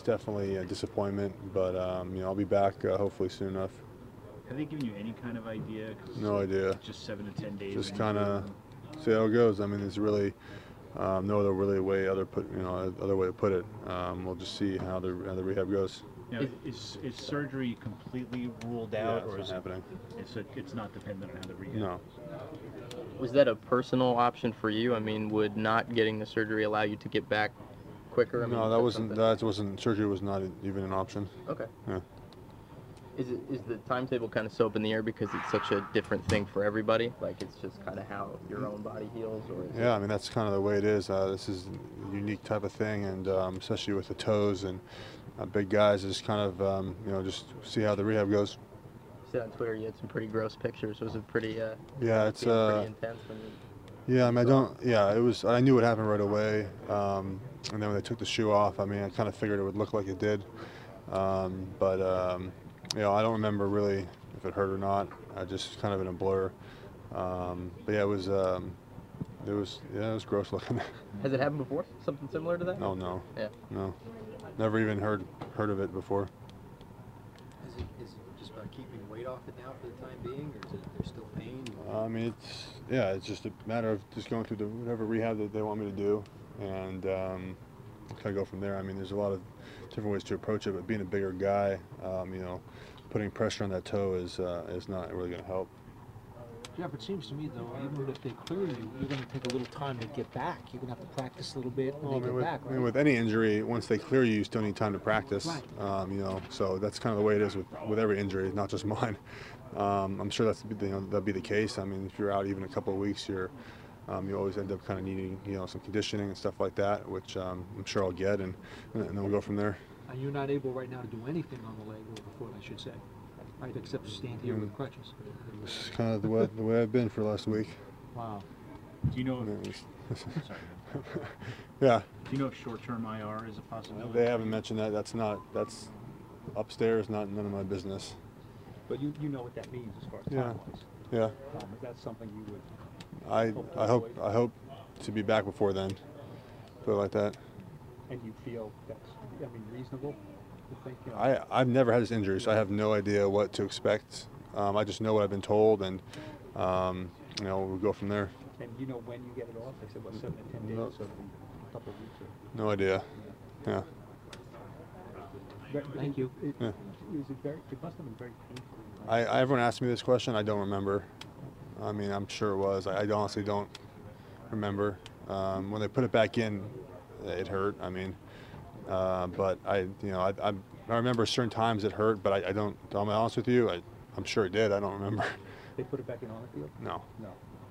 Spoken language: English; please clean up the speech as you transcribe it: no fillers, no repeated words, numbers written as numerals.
it's definitely a disappointment, but I'll be back hopefully soon enough. Have they given you any kind of idea? 'Cause No idea. just 7 to 10 days. Just kind of see how it goes. I mean, there's really no other really way other way to put it. We'll just see how the rehab goes. Now, is surgery completely ruled Yeah, out, it's or not is happening. it's not dependent on how the rehab? No. Was that a personal option for you? I mean, would not getting the surgery allow you to get back quicker? I mean, No, that's something- that wasn't surgery was not even an option. Okay. Yeah. Is the timetable kind of so up in the air because it's such a different thing for everybody? Like it's just kind of how your own body heals, or is Yeah, I mean that's kind of the way it is. This is a unique type of thing, and especially with the toes and big guys, just kind of just see how the rehab goes. You said on Twitter you had some pretty gross pictures. Was it pretty? Yeah, it's pretty intense. When you yeah. I mean, I don't. Yeah, it was. I knew what happened right away, and then when they took the shoe off, I mean, I kind of figured it would look like it did, but I don't remember really if it hurt or not. I just kind of in a blur. But yeah, it was gross looking. Has it happened before? Something similar to that? Oh no. Yeah. No. Never even heard of it before. Is it just about keeping weight off it now for the time being, or is there's still pain? I mean, it's just a matter of just going through whatever rehab that they want me to do, and kind of go from there. I mean, there's a lot of different ways to approach it, but being a bigger guy, putting pressure on that toe is not really going to help. Jeff, it seems to me, though, even if they clear you, you're going to take a little time to get back. You're going to have to practice a little bit when you get back, I mean, right? with any injury, once they clear you, you still need time to practice. Right. So that's kind of the way it is with every injury, not just mine. I'm sure that'll be the case. I mean, if you're out even a couple of weeks, you always end up kind of needing some conditioning and stuff like that, which I'm sure I'll get, and then we'll go from there. And you're not able right now to do anything on the leg or the foot, I should say, right, except stand here with crutches. This is kind of the way I've been for the last week. Wow. Do you know? Sorry. Yeah. Do you know if short-term IR is a possibility? They haven't mentioned that. That's upstairs, none of my business. But you know what that means as far as Yeah. time-wise. Yeah. Is that something you would? I hope to be back before then. Put it like that. And you feel that's, reasonable to think? You know, I've never had this injury, so I have no idea what to expect. I just know what I've been told, and we'll go from there. and you know when you get it off? I said, 7 to 10 days, No. so it'll be a couple of weeks. No idea. Yeah. Thank you. It Yeah. must have been very painful. Everyone asked me this question. I don't remember. I mean, I'm sure it was. I honestly don't remember. When they put it back in, it hurt. I mean, but I remember certain times it hurt, but I don't. To be honest with you, I'm sure it did. I don't remember. They put it back in on the field? No. No.